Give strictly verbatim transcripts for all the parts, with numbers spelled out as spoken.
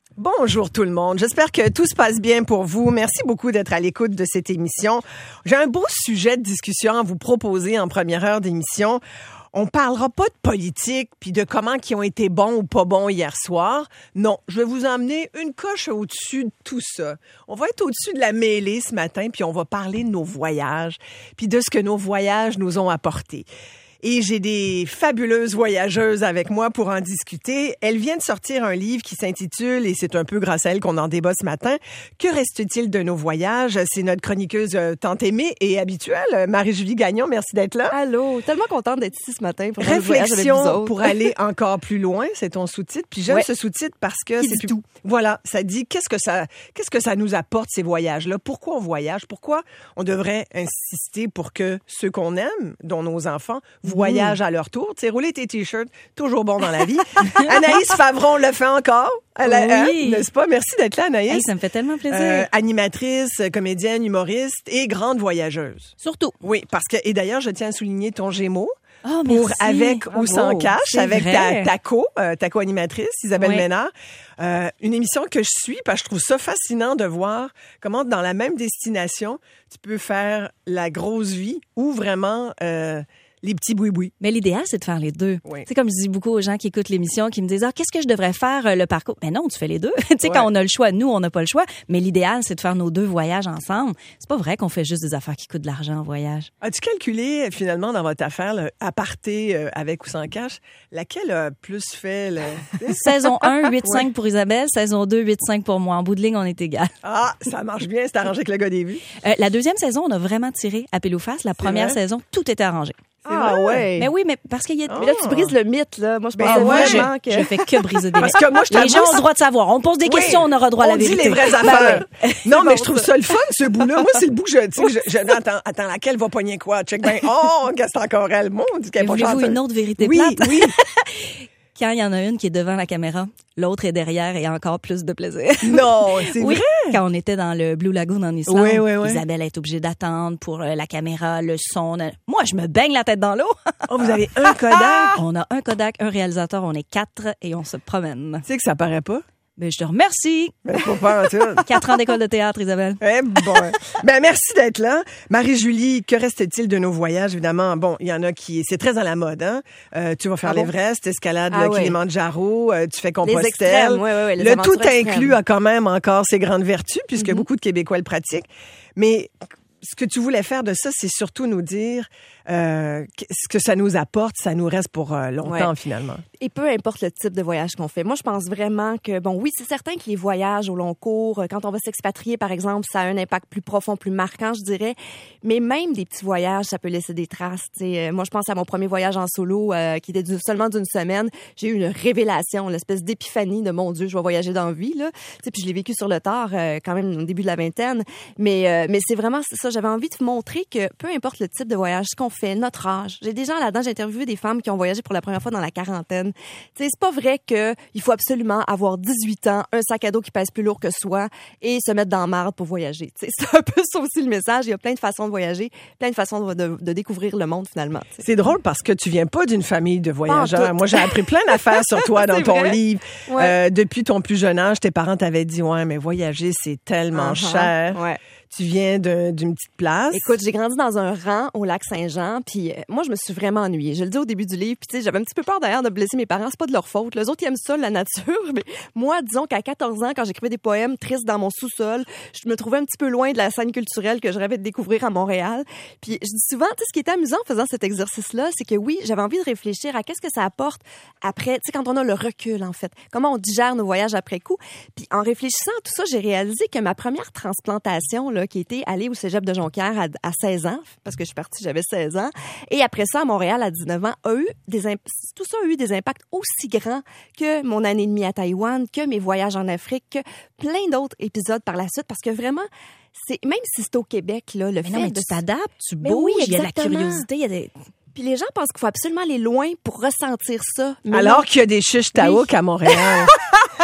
Bonjour tout le monde. J'espère que tout se passe bien pour vous. Merci beaucoup d'être à l'écoute de cette émission. J'ai un beau sujet de discussion à vous proposer en première heure d'émission. On parlera pas de politique puis de comment qui ont été bons ou pas bons hier soir. Non, je vais vous emmener une coche au-dessus de tout ça. On va être au-dessus de la mêlée ce matin puis on va parler de nos voyages puis de ce que nos voyages nous ont apporté. Et j'ai des fabuleuses voyageuses avec moi pour en discuter. Elle vient de sortir un livre qui s'intitule, et c'est un peu grâce à elle qu'on en débat ce matin, « Que reste-t-il de nos voyages ?» C'est notre chroniqueuse euh, tant aimée et habituelle, Marie-Julie Gagnon. Merci d'être là. Allô, tellement contente d'être ici ce matin pour faire le voyage avec vous Réflexion autres. pour aller encore plus loin, c'est ton sous-titre. Puis j'aime Ouais. ce sous-titre parce que Il c'est dit plus... tout. Voilà, ça dit qu'est-ce que ça, qu'est-ce que ça nous apporte ces voyages-là. Pourquoi on voyage? Pourquoi on devrait insister pour que ceux qu'on aime, dont nos enfants, voyagent à leur tour. Tu sais, rouler tes t-shirts, toujours bon dans la vie. Anaïs Favron le fait encore. Elle a- Oui. hein, n'est-ce pas? Merci d'être là, Anaïs. Hey, ça me fait tellement plaisir. Euh, animatrice, comédienne, humoriste et grande voyageuse. Surtout. Oui, parce que, et d'ailleurs, je tiens à souligner ton Gémeaux. Oh, Pour merci. Avec ou Bravo. sans cash, C'est avec ta, vrai. ta co, euh, ta co-animatrice, Isabelle Oui. Ménard. Euh, une émission que je suis, parce que je trouve ça fascinant de voir comment dans la même destination, tu peux faire la grosse vie ou vraiment euh, les petits boui-boui. Mais l'idéal, c'est de faire les deux. Oui. Tu sais, comme je dis beaucoup aux gens qui écoutent l'émission, qui me disent, ah, qu'est-ce que je devrais faire euh, le parcours? Ben non, tu fais les deux. Tu sais, Ouais. quand on a le choix, nous, on n'a pas le choix. Mais l'idéal, c'est de faire nos deux voyages ensemble. C'est pas vrai qu'on fait juste des affaires qui coûtent de l'argent en voyage. As-tu calculé, finalement, dans votre affaire, le aparté euh, avec ou sans cash, laquelle a plus fait le... Saison un, huit cinq pour Isabelle. Saison deux, huit cinq pour moi. En bout de ligne, on est égal. Ah, ça marche bien, c'est arrangé avec le gars des vues. Euh, la deuxième saison, on a vraiment tiré à pile ou face. La première vrai? saison, tout était arrangé. Ah ouais. Mais oui, mais parce qu'il y a... Ah. Mais là, tu brises le mythe, là. Moi, je Ben pensais ouais, vraiment que... Je fais que briser des Parce mythes. que moi, je Les t'avoue, gens ont ça- le droit de savoir. On pose des Oui, questions, on aura droit à la on vérité. dit les vraies Ben affaires. oui. Non, mais bon, je trouve ça. ça le fun, ce bout-là. Moi, c'est le bout que je, tu sais, que je, je attends, attends, laquelle va pogner quoi? Check ben, oh, Gaston Corel, mon, on dit qu'elle est Mais pas voulez-vous chanteuse. une autre vérité Oui, plate? oui. Quand il y en a une qui est devant la caméra, l'autre est derrière et encore plus de plaisir. Non, c'est Oui, vrai. quand on était dans le Blue Lagoon en Islande, Oui, oui, oui. Isabelle est obligée d'attendre pour euh, la caméra, le son. euh, Moi, je me baigne la tête dans l'eau. Oh, vous avez un Kodak. On a un Kodak, un réalisateur, on est quatre et on se promène. Tu sais que ça paraît pas. Mais je te remercie. Mais faut pas en tout. Quatre ans d'école de théâtre, Isabelle. Eh bon. Ben merci d'être là. Marie-Julie, que reste-t-il de nos voyages? Évidemment, bon, il y en a qui... C'est très à la mode, hein? Euh, tu vas faire Ah bon? l'Everest, escalade Ah le ouais. Kilimanjaro, euh, tu fais Les Compostelle. extrêmes, oui, oui, oui. Les Le tout aventures extrêmes. inclus a quand même encore ses grandes vertus, puisque Mm-hmm. beaucoup de Québécois le pratiquent. Mais ce que tu voulais faire de ça, c'est surtout nous dire euh, ce que ça nous apporte, ça nous reste pour euh, longtemps, Ouais. finalement. Et peu importe le type de voyage qu'on fait. Moi, je pense vraiment que, bon, oui, c'est certain que les voyages au long cours, quand on va s'expatrier, par exemple, ça a un impact plus profond, plus marquant, je dirais. Mais même des petits voyages, ça peut laisser des traces. Tu sais, euh, moi, je pense à mon premier voyage en solo, euh, qui était du- seulement d'une semaine. J'ai eu une révélation, l'espèce d'épiphanie de mon Dieu, je vais voyager dans la vie, là. Tu sais, puis je l'ai vécu sur le tard, euh, quand même, au début de la vingtaine. Mais, euh, mais c'est vraiment ça. J'avais envie de vous montrer que peu importe le type de voyage qu'on fait, notre âge. J'ai des gens là-dedans, j'ai interviewé des femmes qui ont voyagé pour la première fois dans la quarantaine. Tu sais, c'est pas vrai que il faut absolument avoir dix-huit ans, un sac à dos qui pèse plus lourd que soi et se mettre dans la marde pour voyager. Tu sais, c'est un peu ça aussi le message. Il y a plein de façons de voyager, plein de façons de, de, de découvrir le monde finalement. Tu sais. C'est drôle parce que tu viens pas d'une famille de voyageurs. Pas en tout. Moi, j'ai appris plein d'affaires sur toi dans C'est ton vrai? livre. Ouais. Euh, depuis ton plus jeune âge, tes parents t'avaient dit, ouais, mais voyager, c'est tellement Uh-huh. cher. Ouais. Tu viens d'un- d'une petite place. Écoute, j'ai grandi dans un rang au lac Saint-Jean, puis euh, moi, je me suis vraiment ennuyée. Je le dis au début du livre, puis tu sais, j'avais un petit peu peur d'ailleurs de blesser mes parents. C'est pas de leur faute. Les autres, ils aiment ça, la nature. Mais moi, disons qu'à quatorze ans, quand j'écrivais des poèmes tristes dans mon sous-sol, je me trouvais un petit peu loin de la scène culturelle que je rêvais de découvrir à Montréal. Puis je dis souvent, tu sais, ce qui était amusant en faisant cet exercice-là, c'est que oui, j'avais envie de réfléchir à qu'est-ce que ça apporte après, tu sais, quand on a le recul, en fait. Comment on digère nos voyages après coup. Puis en réfléchissant à tout ça, j'ai réalisé que ma première transplantation, là, qui était allée au cégep de Jonquière à, à seize ans, parce que je suis partie, j'avais seize ans, et après ça, à Montréal, à dix-neuf ans, a eu des imp- tout ça a eu des impacts aussi grands que mon année et demie à Taïwan, que mes voyages en Afrique, que plein d'autres épisodes par la suite, parce que vraiment, c'est même si c'est au Québec, là, le Mais fait non, mais de tu t'adaptes, tu Mais bouges, oui, il y a de la exactement. curiosité, il y a des... Puis les gens pensent qu'il faut absolument aller loin pour ressentir ça. Mais Alors non. qu'il y a des chiches taouk à Montréal.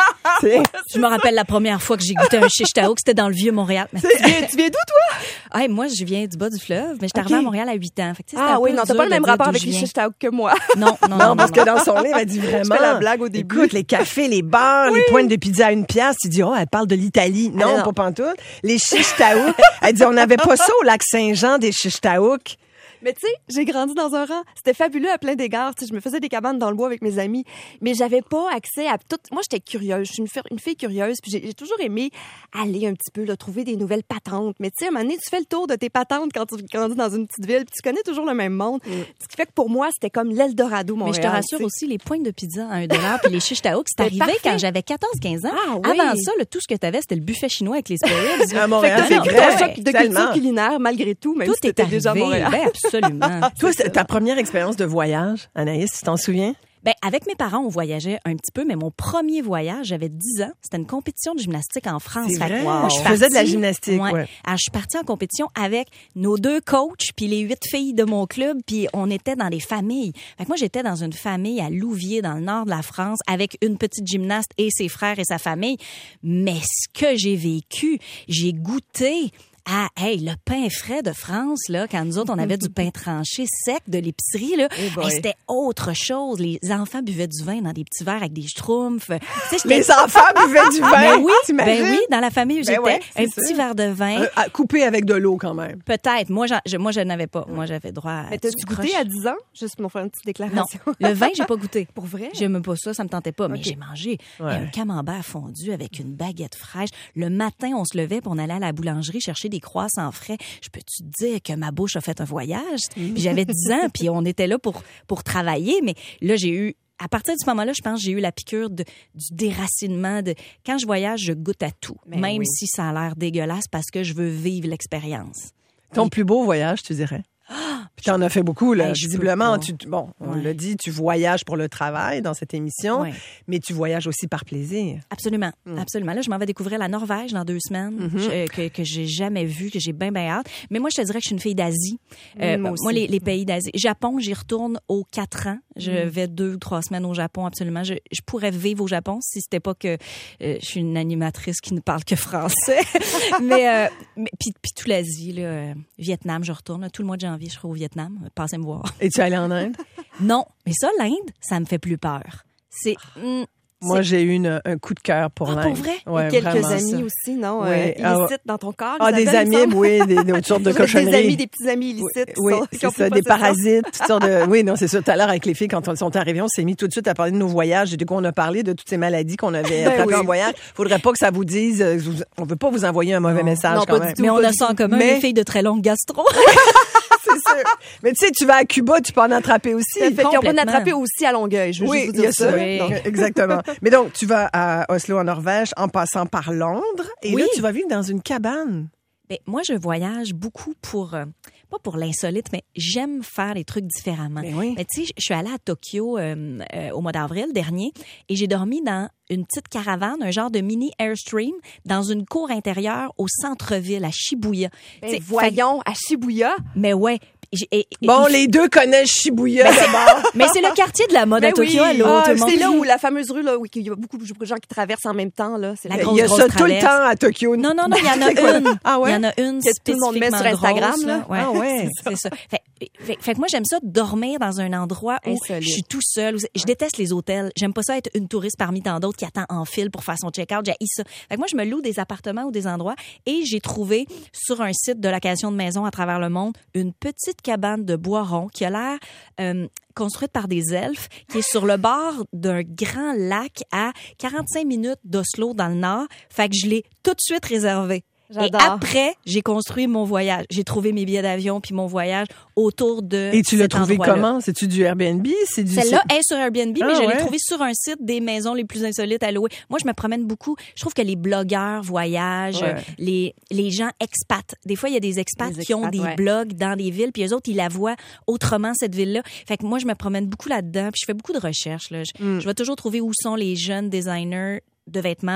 sais. Je me rappelle la première fois que j'ai goûté un shish taouk, c'était dans le vieux Montréal. Tu viens, tu viens d'où, toi? Hey, moi, je viens du bas du fleuve, mais je suis Okay. arrivée à Montréal à huit ans. Fait que, tu sais, Ah c'était un oui, peu non, t'as dur pas le de même dire rapport d'où avec je les viens. shish taouk que moi. Non, non, non. Non, non, parce non. que dans son livre, elle dit vraiment. Je fais la blague au début. Écoute, les cafés, les bars, les pointes de pizza à une pièce, tu dis, oh, elle parle de l'Italie. Non, Ah, non. pas pantoute. Les shish taouk. Elle dit, on n'avait pas ça au lac Saint-Jean, des shish taouk. Mais tu sais, j'ai grandi dans un rang. C'était fabuleux à plein d'égards. Tu sais, je me faisais des cabanes dans le bois avec mes amis, mais j'avais pas accès à tout. Moi, j'étais curieuse. Je suis une, fi- une fille curieuse, puis j'ai, j'ai toujours aimé aller un petit peu, là, trouver des nouvelles patentes. Mais tu sais, à un moment donné, tu fais le tour de tes patentes quand tu grandis dans une petite ville, puis tu connais toujours le même monde. Ce qui fait que pour moi, c'était comme l'Eldorado, Montréal. Mais je te rassure tu sais. aussi, les pointes de pizza à un dollar puis les shish taouk, c'est C'est arrivé parfait. quand j'avais quatorze quinze ans. Ah oui. Avant ça, là, tout ce que t'avais, c'était le buffet chinois avec les spirits. À Fait que Montréal, t'as fait c'est tout vrai. un choc de Tellement. culture culinaire, malgré tout, même Tout si t'étais est arrivé. déjà à Montréal. Ben, absolument. Toi, c'est ta première expérience de voyage, Anaïs, tu t'en souviens? Ben, avec mes parents, on voyageait un petit peu, mais mon premier voyage, j'avais dix ans. C'était une compétition de gymnastique en France. C'est Fait que vrai? moi, je Tu suis faisais de la partie- gymnastique, ouais. Alors, je suis partie en compétition avec nos deux coachs puis les huit filles de mon club, puis on était dans des familles. Fait que moi, j'étais dans une famille à Louviers, dans le nord de la France, avec une petite gymnaste et ses frères et sa famille. Mais ce que j'ai vécu, j'ai goûté à, hey, le pain frais de France, là, quand nous autres, on avait du pain tranché sec de l'épicerie, là, Eh boy. hey, c'était autre chose. Les enfants buvaient du vin dans des petits verres avec des schtroumpfs. Tu sais, j'étais- Les enfants buvaient du vin. Ben oui, t'imagines? ben oui, dans la famille où Ben j'étais, ouais, c'est un ça. petit verre de vin. Euh, à- coupé avec de l'eau quand même. Peut-être. Moi, j'en- je, moi, je n'avais pas. Moi, j'avais droit à. Mais t'as-tu du goûté croche. à dix ans? Juste pour faire une petite Non. déclaration. Le vin, j'ai pas goûté. Pour vrai? J'aime pas ça, ça me tentait pas. Mais Ok. j'ai mangé Ouais. un camembert fondu avec une baguette fraîche. Le matin, on se levait pour on allait à la boulangerie chercher des croissants frais. Je peux-tu te dire que ma bouche a fait un voyage? Puis j'avais dix ans, puis on était là pour, pour travailler. Mais là, j'ai eu... À partir de ce moment-là, je pense que j'ai eu la piqûre de, du déracinement. De... Quand je voyage, je goûte à tout. Mais même oui. si ça a l'air dégueulasse parce que je veux vivre l'expérience. Ton plus beau voyage, tu dirais? Puis t'en as fait beaucoup, là. Hey, je peux Visiblement, pas. tu, bon, on Ouais. l'a dit, tu voyages pour le travail dans cette émission, Ouais. mais tu voyages aussi par plaisir. Absolument, Mm. absolument. Là, je m'en vais découvrir la Norvège dans deux semaines, Mm-hmm. je- que, que j'ai jamais vu, que j'ai bien, bien hâte. Mais moi, je te dirais que je suis une fille d'Asie. Euh, Mm, moi aussi. moi, les, les pays d'Asie. Japon, j'y retourne aux quatre ans. Je Mm. vais deux ou trois semaines au Japon, absolument. Je, je pourrais vivre au Japon si c'était pas que euh, je suis une animatrice qui ne parle que français. mais, euh, mais puis, puis tout l'Asie, là, euh, Vietnam, je retourne. Là, tout le mois de janvier, je serai au Vietnam. Passez me voir. Es-tu allé en Inde? Non, mais ça, l'Inde, ça me fait plus peur. C'est... mm, Moi, j'ai eu une- un coup de cœur pour Ah, l'Inde. pour vrai? Ouais, Et quelques vraiment. amis ça. aussi, non? Oui. Euh, Ah, illicites dans ton corps. Ah, des Isabelle, il me amis, semble. oui, des, des- toutes sortes de Des cochonneries. amis, des petits amis illicites. qui Oui, sont- qui c'est ont ça, pris des possession. parasites, toutes sortes de... Oui, non, c'est ça. Tout à l'heure, avec les filles, quand on sont arrivés, on s'est mis tout de suite à parler de nos voyages. Et du coup, on a parlé de toutes ces maladies qu'on avait Ben attrapées oui. en voyage. Faudrait pas que ça vous dise... euh, vous- On veut pas vous envoyer un mauvais Non. message, Non, quand pas même. du tout. Mais on pas a du ça en tout. commun, Mais- les filles de très longue gastro. C'est sûr. Mais tu sais, tu vas à Cuba, tu peux en attraper aussi. Fait qu'ils ont pas Complètement. attrapé aussi à Longueuil, je veux Oui, juste vous il y a dire ça. ça. Oui. Donc, exactement. Mais donc, tu vas à Oslo, en Norvège, en passant par Londres. Et Oui. là, tu vas vivre dans une cabane. Ben, moi, je voyage beaucoup pour, euh, pas pour l'insolite, mais j'aime faire les trucs différemment. Ben oui. Mais tu sais, je suis allée à Tokyo euh, euh, au mois d'avril dernier et j'ai dormi dans une petite caravane, un genre de mini Airstream, dans une cour intérieure au centre-ville, à Shibuya. Ben, Tu sais, voyons, à Shibuya. fait- mais ouais. j'ai- et- et- Bon, il- les deux connaissent Shibuya d'abord. Mais c'est le quartier de la mode à Ben oui. Tokyo, allô, Ah, tout le monde. c'est là où la fameuse rue, là, où il y a beaucoup de gens qui traversent en même temps, là. C'est La là. grosse, Il y a grosse ça tout le traverse. temps à Tokyo. Non, non, non, il y en a C'est quoi? une. Ah ouais? Il y en a une Que tout le monde met sur spécifiquement Instagram, grosse, là. Ouais. Ah ouais. C'est ça. Fait, fait, fait que moi, j'aime ça dormir dans un endroit où Insolite. je suis tout seul. Je déteste les hôtels. J'aime pas ça être une touriste parmi tant d'autres qui attend en file pour faire son check-out. J'ai ça. Fait que moi, je me loue des appartements ou des endroits et j'ai trouvé sur un site de location de maison à travers le monde une petite cabane de bois rond qui a l'air euh, construite par des elfes, qui est sur le bord d'un grand lac à quarante-cinq minutes d'Oslo dans le nord. Fait que je l'ai tout de suite réservé. Et J'adore. après, j'ai construit mon voyage. J'ai trouvé mes billets d'avion puis mon voyage autour de Et tu l'as cet trouvé endroit-là. comment? C'est-tu du Airbnb? C'est du... Celle-là est sur Airbnb, Ah, mais je ouais. l'ai trouvée sur un site des maisons les plus insolites à louer. Moi, je me promène beaucoup. Je trouve que les blogueurs voyagent, Ouais. euh, les, les gens expats. Des fois, il y a des expats Les qui ont expats, des ouais. blogs dans des villes, puis eux autres, ils la voient autrement, cette ville-là. Fait que moi, je me promène beaucoup là-dedans, puis je fais beaucoup de recherches. Là. Je, Mm. je vais toujours trouver où sont les jeunes designers de vêtements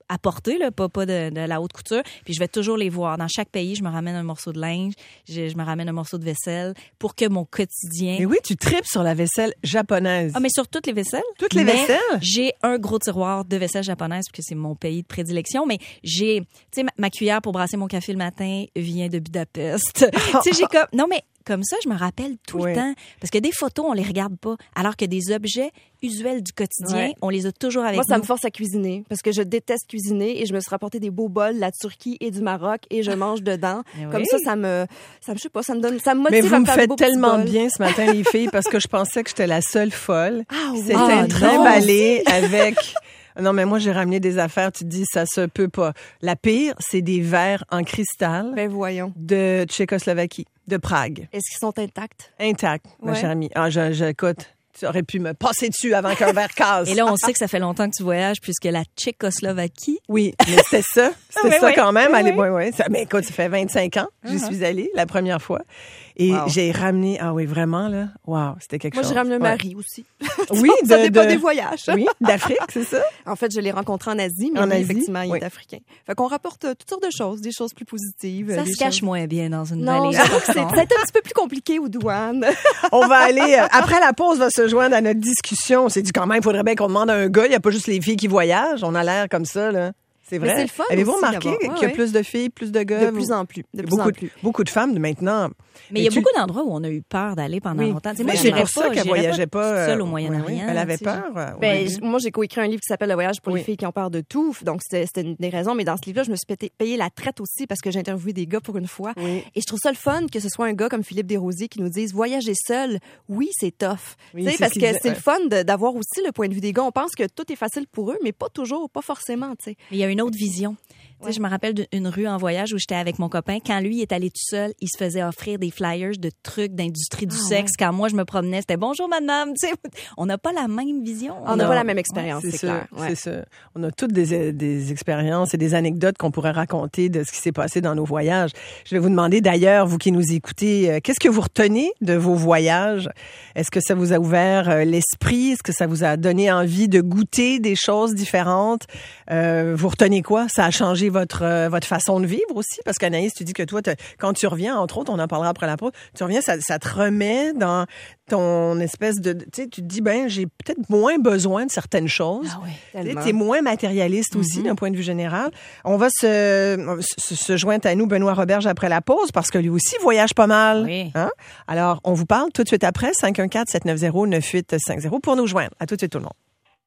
à porter, là, pas, pas de, de la haute couture. Puis je vais toujours les voir. Dans chaque pays, je me ramène un morceau de linge, je, je me ramène un morceau de vaisselle pour que mon quotidien... Mais oui, tu tripes sur la vaisselle japonaise. Ah, mais sur toutes les vaisselles. Toutes les mais vaisselles? J'ai un gros tiroir de vaisselle japonaise parce que c'est mon pays de prédilection. Mais j'ai, tu sais, ma, ma cuillère pour brasser mon café le matin vient de Budapest. Tu sais, j'ai comme... Non, mais... Comme ça, je me rappelle tout oui. le temps. Parce que des photos, on les regarde pas. Alors que des objets usuels du quotidien, ouais. on les a toujours avec Moi, nous. Moi, ça me force à cuisiner. Parce que je déteste cuisiner et je me suis rapporté des beaux bols de la Turquie et du Maroc et je mange dedans. Oui. Comme ça, ça me, ça me, je sais pas, ça me donne, ça me motive. Mais vous à me faire faites tellement bien ce matin, les filles, parce que je pensais que j'étais la seule folle. Ah, oui. C'était ah, très emballé avec... Non, mais moi, j'ai ramené des affaires. Tu te dis, ça se peut pas. La pire, c'est des verres en cristal. Ben voyons. De Tchécoslovaquie, de Prague. Est-ce qu'ils sont intacts? Intacts, ouais. ma chère amie. Ah, je, je, écoute, tu aurais pu me passer dessus avant qu'un verre casse. Et là, on sait que ça fait longtemps que tu voyages puisque la Tchécoslovaquie... Oui, mais c'était ça. C'était ça oui, quand même. oui, Allez, oui. oui, oui. Ça, mais écoute, ça fait vingt-cinq ans que j'y uh-huh. suis allée la première fois. Et wow. j'ai ramené, ah oui, vraiment, là, wow, c'était quelque Moi, chose. Moi, j'ai ramené un ouais. mari aussi. Oui, de, ça dépend de... des voyages. Oui, d'Afrique, c'est ça? En fait, je l'ai rencontré en Asie, mais en lui, Asie? effectivement, il oui. est africain. Fait qu'on rapporte toutes sortes de choses, des choses plus positives. Ça se choses... cache moins bien dans une non, valise. Non, c'est peut-être un petit peu plus compliqué aux douanes. On va aller, euh, après la pause, va se joindre à notre discussion. On s'est dit quand même, il faudrait bien qu'on demande à un gars, il n'y a pas juste les filles qui voyagent. On a l'air comme ça, là. C'est vrai. Mais c'est le fun. Avez-vous aussi, remarqué ouais, qu'il y a ouais. plus de filles, plus de gars? De plus en plus. De plus beaucoup, en plus. De, beaucoup de femmes maintenant. Mais il y a tu... beaucoup d'endroits où on a eu peur d'aller pendant oui. longtemps. T'sais, moi, moi, c'est pour ça qu'elle voyageait pas seule au Moyen-Orient. Oui, elle avait peur. Ben, moi, j'ai coécrit un livre qui s'appelle Le voyage pour oui. les filles qui ont peur de tout. Donc, c'était une des raisons. Mais dans ce livre-là, je me suis payé la traite aussi parce que j'ai interviewé des gars pour une fois. Oui. Et je trouve ça le fun que ce soit un gars comme Philippe Desrosiers qui nous dise voyager seul, oui, c'est tough. Oui, c'est parce que c'est le fun d'avoir aussi le point de vue des gars. On pense que tout est facile pour eux, mais pas toujours, pas forcément. Mais il y a une autre vision. Ouais. Je me rappelle d'une rue en voyage où j'étais avec mon copain. Quand lui est allé tout seul, il se faisait offrir des flyers de trucs d'industrie du ah, sexe. Ouais. Quand moi, je me promenais, c'était « Bonjour, madame ». On n'a pas la même vision. On n'a pas la même expérience, ouais, c'est clair. Ouais. C'est ça. On a toutes des, des expériences et des anecdotes qu'on pourrait raconter de ce qui s'est passé dans nos voyages. Je vais vous demander d'ailleurs, vous qui nous écoutez, euh, qu'est-ce que vous retenez de vos voyages? Est-ce que ça vous a ouvert euh, l'esprit? Est-ce que ça vous a donné envie de goûter des choses différentes? Euh, vous retenez quoi? Ça a changé votre euh, votre façon de vivre aussi? Parce qu'Anaïs, tu dis que toi, quand tu reviens, entre autres, on en parlera après la pause, tu reviens, ça, ça te remet dans ton espèce de... Tu sais, tu te dis, ben j'ai peut-être moins besoin de certaines choses. Ah oui, tu es moins matérialiste aussi, mm-hmm. d'un point de vue général. On va se, se, se joindre à nous, Benoît Roberge, après la pause, parce que lui aussi voyage pas mal. Oui. Hein? Alors, on vous parle tout de suite après, cinq un quatre, sept neuf zéro, neuf huit cinq zéro, pour nous joindre. À tout de suite, tout le monde.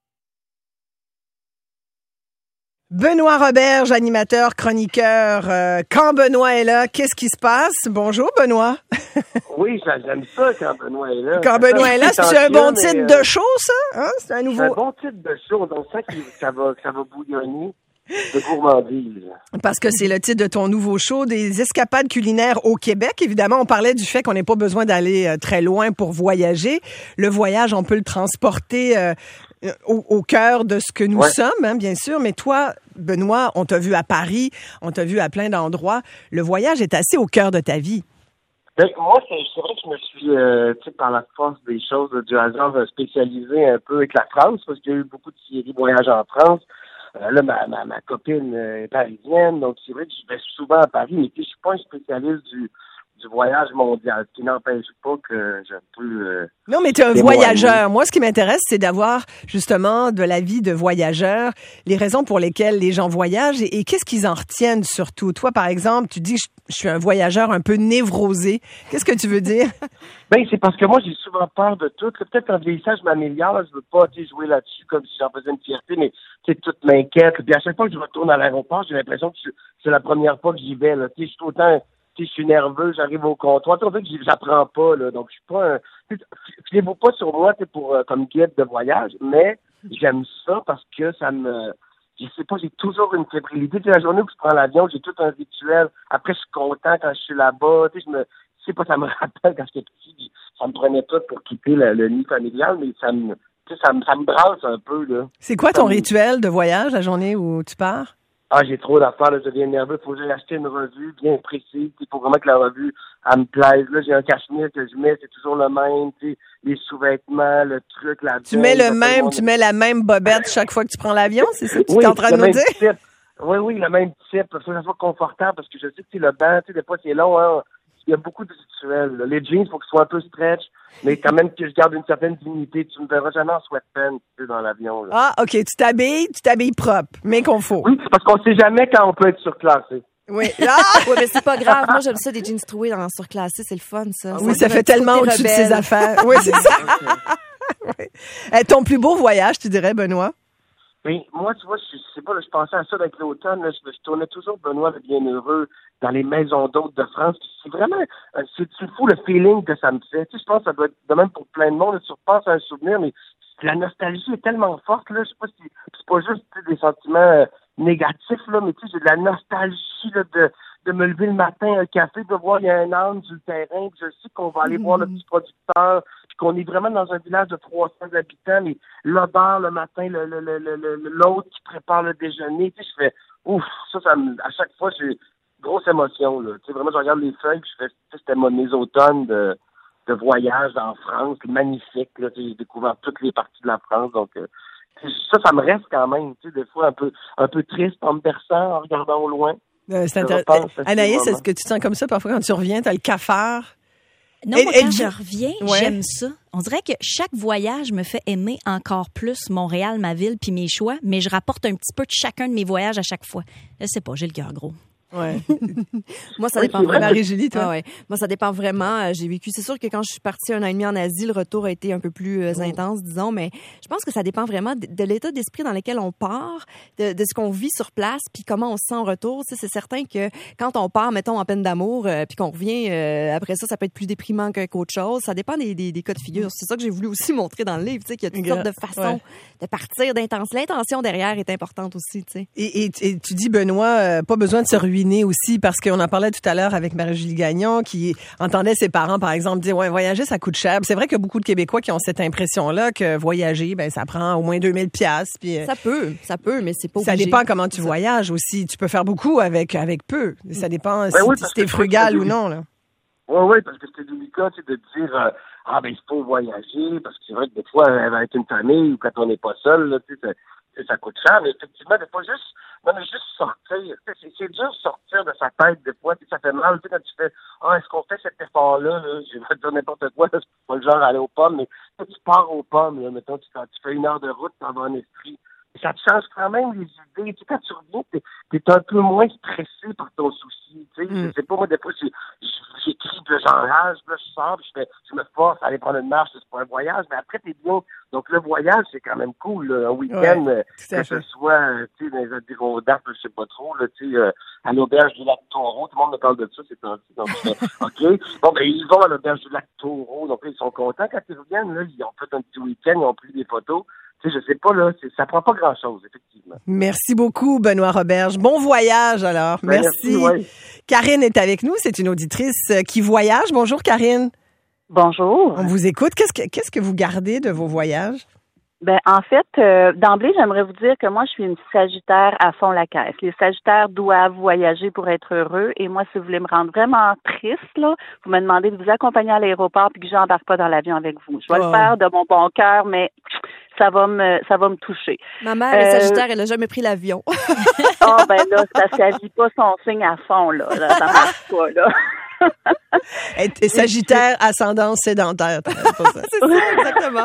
Benoît Roberge, animateur, chroniqueur. Euh, quand Benoît est là, qu'est-ce qui se passe? Bonjour, Benoît. Oui, j'aime ça quand Benoît est là. Quand Benoît est là, c'est un bon titre de show, ça? Hein? C'est un nouveau... C'est un bon titre de show, donc ça, ça va, ça va bouillonner de gourmandise. Parce que c'est le titre de ton nouveau show, des escapades culinaires au Québec. Évidemment, on parlait du fait qu'on n'ait pas besoin d'aller très loin pour voyager. Le voyage, on peut le transporter... Euh, Au, au cœur de ce que nous ouais. sommes, hein, bien sûr. Mais toi, Benoît, on t'a vu à Paris, on t'a vu à plein d'endroits. Le voyage est assez au cœur de ta vie. Ben, moi, c'est, c'est vrai que je me suis, euh, tu sais, par la force des choses, du hasard, spécialisé un peu avec la France, parce qu'il y a eu beaucoup de séries voyages en France. Euh, là, ma, ma, ma copine est parisienne, donc c'est vrai que je vais souvent à Paris, mais je suis pas un spécialiste du... du voyage mondial, ce qui n'empêche pas que je peux... Euh, non, mais tu es un voyageur. Moi, ce qui m'intéresse, c'est d'avoir justement de la vie de voyageur, les raisons pour lesquelles les gens voyagent et, et qu'est-ce qu'ils en retiennent surtout. Toi, par exemple, tu dis je suis un voyageur un peu névrosé. Qu'est-ce que tu veux dire? Ben, c'est parce que moi, j'ai souvent peur de tout. Peut-être qu'en vieillissant, je m'améliore. Je veux pas jouer là-dessus comme si j'en faisais une fierté, mais tout m'inquiète. Puis à chaque fois que je retourne à l'aéroport, j'ai l'impression que c'est la première fois que j'y vais. Là. Je suis autant... je suis nerveux, j'arrive au comptoir. On dirait que j'apprends pas, là. Donc, je suis pas un... Fiez-vous pas sur moi, pour, euh, comme guide de voyage, mais j'aime ça parce que ça me... Je sais pas, j'ai toujours une fébrilité. Tu sais, la journée où je prends l'avion, j'ai tout un rituel. Après, je suis content quand je suis là-bas. Tu sais, je me... Je sais pas, ça me rappelle quand j'étais petit. Ça me prenait pas pour quitter le, le nid familial, mais ça me... Tu sais, ça me, ça me brasse un peu, là. C'est quoi ton ça rituel de voyage, la journée où tu pars? Ah, j'ai trop d'affaires, là, je deviens nerveux. Faut que j'aille acheter une revue bien précise. Il faut vraiment que la revue, elle me plaise. Là, j'ai un cachemire que je mets, c'est toujours le même. Tu sais, les sous-vêtements, le truc, la Tu mets le même, tu mets la même bobette chaque fois que tu prends l'avion, c'est ça que tu oui, es en train de nous dire? Type. Oui, oui, le même type. Il faut que ça soit confortable parce que je sais que le banc, tu sais, des fois, c'est long, hein. Il y a beaucoup de rituels. Là. Les jeans, il faut qu'ils soient un peu stretch, mais quand même que je garde une certaine dignité. Tu me verras jamais en sweatpants, tu sais, dans l'avion. Là. Ah, OK. Tu t'habilles, tu t'habilles propre, mais confort. Oui, c'est parce qu'on sait jamais quand on peut être surclassé. Oui. Ah! Oui, mais c'est pas grave. Moi, j'aime ça, des jeans troués dans surclassé. C'est le fun, ça. Oui, ça, ça fait tellement au-dessus de ses affaires. Oui, c'est ça. Oui. Eh, ton plus beau voyage, tu dirais, Benoît? Oui, moi, tu vois, je sais pas, là, je pensais à ça avec l'automne. Là, je, je tournais toujours Benoît le Bienheureux dans les maisons d'hôtes de France. Puis c'est vraiment, euh, c'est, c'est fou le feeling que ça me fait. Tu sais, je pense que ça doit être de même pour plein de monde. Là, tu repenses à un souvenir, mais la nostalgie est tellement forte. Là, je sais pas si c'est pas juste des sentiments euh, négatifs, là, mais tu sais, j'ai de la nostalgie là, de, de me lever le matin, un café, de voir il y a un âne sur le terrain. Puis je sais qu'on va aller mmh. voir le petit producteur. Qu'on est vraiment dans un village de trois cents habitants, mais l'odeur le matin, le, le, le, le, l'autre qui prépare le déjeuner, tu sais, je fais ouf, ça, ça me, à chaque fois, j'ai grosse émotion, là. Tu sais, vraiment, je regarde les feuilles, puis je fais, tu sais, c'était mes automnes de, de voyage en France, magnifique, là, tu sais, j'ai découvert toutes les parties de la France, donc, euh, ça, ça me reste quand même, tu sais, des fois un peu, un peu triste en me berçant, en regardant au loin. Euh, c'est intéressant. Anaïs, est-ce que tu te sens comme ça parfois quand tu reviens, t'as le cafard? Non, et, moi, et quand je... je reviens, ouais. j'aime ça. On dirait que chaque voyage me fait aimer encore plus Montréal, ma ville, puis mes choix, mais je rapporte un petit peu de chacun de mes voyages à chaque fois. Je sais pas, j'ai le cœur gros. Ouais. Moi, ça oui, dépend vraiment. Marie-Julie, toi? Ah ouais. Moi, ça dépend vraiment. J'ai vécu, c'est sûr que quand je suis partie un an et demi en Asie, le retour a été un peu plus euh, intense, disons, mais je pense que ça dépend vraiment de, de l'état d'esprit dans lequel on part, de, de ce qu'on vit sur place, puis comment on se sent en retour. Tu sais, c'est certain que quand on part, mettons, en peine d'amour, euh, puis qu'on revient euh, après ça, ça peut être plus déprimant qu'autre chose. Ça dépend des, des, des cas de figure. C'est ça que j'ai voulu aussi montrer dans le livre, tu sais, qu'il y a toutes sortes de façons ouais. de partir, d'intention. L'intention derrière est importante aussi, tu sais. Et, et, et tu dis, Benoît, euh, pas besoin de se ruiner aussi parce Parce qu'on en parlait tout à l'heure avec Marie-Julie Gagnon qui entendait ses parents, par exemple, dire « Ouais, voyager, ça coûte cher. » C'est vrai qu'il y a beaucoup de Québécois qui ont cette impression-là que voyager, ben ça prend au moins deux mille piastres. Puis ça peut, ça peut, mais c'est pas obligé. Ça dépend comment tu voyages aussi. Tu peux faire beaucoup avec avec peu. Ça dépend ben si, oui, si t'es frugal ou non. Là. Oui, oui, parce que c'est délicat de dire euh, « Ah, ben il faut voyager. » Parce que c'est vrai que des fois, avec une famille ou quand on n'est pas seul, là, tu sais, ça, ça coûte cher. Mais effectivement, des fois, juste... Non, mais juste sortir. C'est, c'est dur de sortir de sa tête des fois. Ça fait mal. Tu sais, quand tu fais Ah, est-ce qu'on fait cet effort-là? Là? Je vais te dire n'importe quoi. C'est pas le genre à aller aux pommes, mais tu pars aux pommes. Là, mettons, tu, tu fais une heure de route, tu en vas en esprit. Et ça te change quand même les idées. Tu sais, quand tu reviens, t'es, t'es un peu moins stressé par ton souci. Tu sais, mm. je sais pas, moi, des fois, j'ai, j'écris de j'enrage, là, je sors, je, fais, je me force à aller prendre une marche. C'est pas un voyage, mais après, t'es bien. Donc, le voyage, c'est quand même cool. Là. Un week-end, ouais, que ce soit tu sais, dans les Adirondacks, je sais pas trop, là, tu sais, euh, à l'auberge du lac Taureau. Tout le monde me parle de ça, c'est ainsi. Donc, euh, OK. Bon, ben, ils vont à l'auberge du lac Taureau. Donc, là, ils sont contents quand ils reviennent. Là, ils ont fait un petit week-end, ils ont pris des photos. Tu sais, je sais pas, là, c'est, ça prend pas grand-chose, effectivement. Merci beaucoup, Benoît Roberge. Bon voyage, alors. Ben, merci. merci ouais. Karine est avec nous. C'est une auditrice qui voyage. Bonjour, Karine. Bonjour. On vous écoute. Qu'est-ce que, qu'est-ce que vous gardez de vos voyages? Ben, en fait, euh, d'emblée, j'aimerais vous dire que moi, je suis une Sagittaire à fond la caisse. Les Sagittaires doivent voyager pour être heureux. Et moi, si vous voulez me rendre vraiment triste, là, vous me demandez de vous accompagner à l'aéroport puis que j'embarque pas dans l'avion avec vous. Je vais oh. le faire de mon bon cœur, mais ça va me, ça va me toucher. Ma mère est euh, Sagittaire, elle a jamais pris l'avion. Ah, oh, ben là, ça ne vit pas son signe à fond, là. là ça marche pas, là. Et Sagittaire, ascendance sédentaire. C'est ça, exactement.